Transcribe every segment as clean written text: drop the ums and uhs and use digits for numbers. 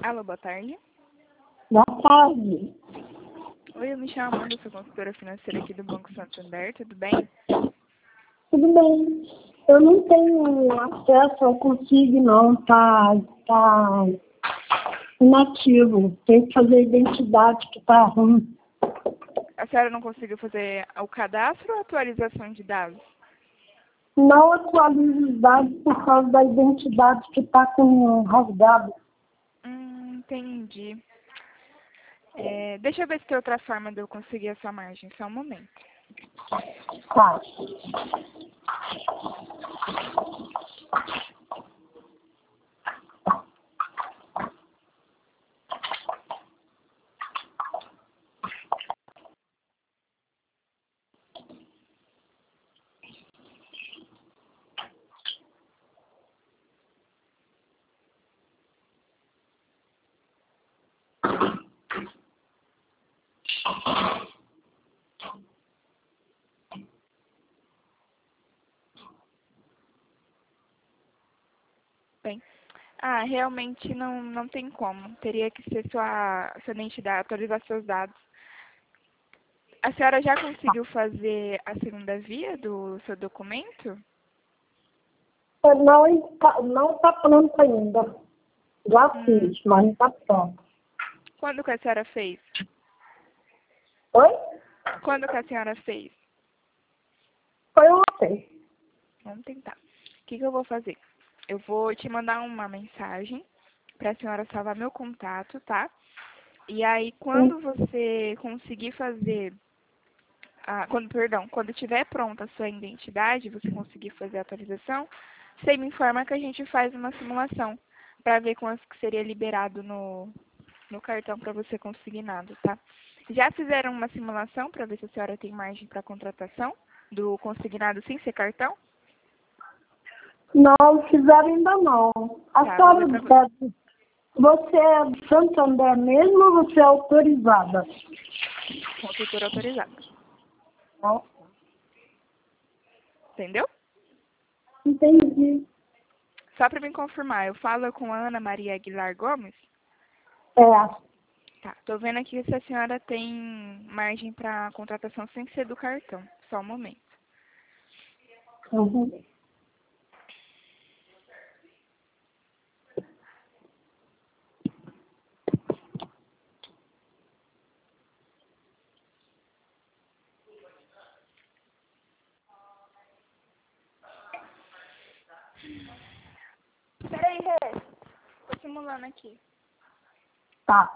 Alô, boa tarde. Boa tarde. Oi, eu me chamo Amanda, sou consultora financeira aqui do Banco Santander, tudo bem? Tudo bem. Eu não tenho acesso ao Consigo, não. Tá inativo. Tem que fazer identidade que tá ruim. A senhora não conseguiu fazer o cadastro ou a atualização de dados? Não atualizo os dados por causa da identidade que tá com rasgado. Entendi. Deixa eu ver se tem outra forma de eu conseguir a sua margem, só um momento. Tá. Bem, realmente não tem como. Teria que ser sua identidade, atualizar seus dados. A senhora já conseguiu fazer a segunda via do seu documento? Não tá pronto ainda. Já fiz, mas não tá pronto. Quando que a senhora fez? Oi? Quando que a senhora fez? Foi ontem. Vamos tentar. O que eu vou fazer? Eu vou te mandar uma mensagem para a senhora salvar meu contato, tá? E aí, quando você conseguir fazer, quando tiver pronta a sua identidade, você conseguir fazer a atualização, você me informa que a gente faz uma simulação para ver quanto que seria liberado no cartão para você consignado, tá? Já fizeram uma simulação para ver se a senhora tem margem para contratação do consignado sem ser cartão? Não fizeram ainda não. A Tá, vou senhora ver pra você. deve. Você é do Santander mesmo ou você é autorizada? Consultora autorizada. Não. Entendeu? Entendi. Só para me confirmar, eu falo com a Ana Maria Aguilar Gomes? É. Tá, tô vendo aqui se a senhora tem margem para contratação sem ser do cartão. Só um momento. Uhum. Peraí, Rê. Tô simulando aqui. Tá.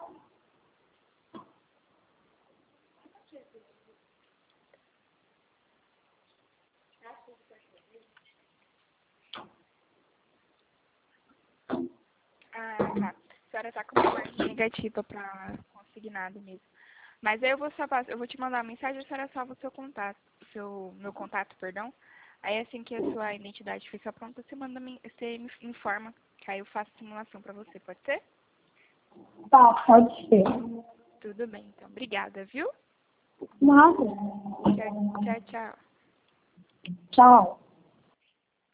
Tá. A senhora tá com uma margem negativa para consignado mesmo. Mas aí eu vou te mandar uma mensagem, a senhora salva o seu contato, meu contato, perdão. Aí assim que a sua identidade ficar pronta, você me informa, que aí eu faço a simulação para você, pode ser? Tá, pode ser. Tudo bem, então. Obrigada, viu? Nada. Tchau, tchau. Tchau.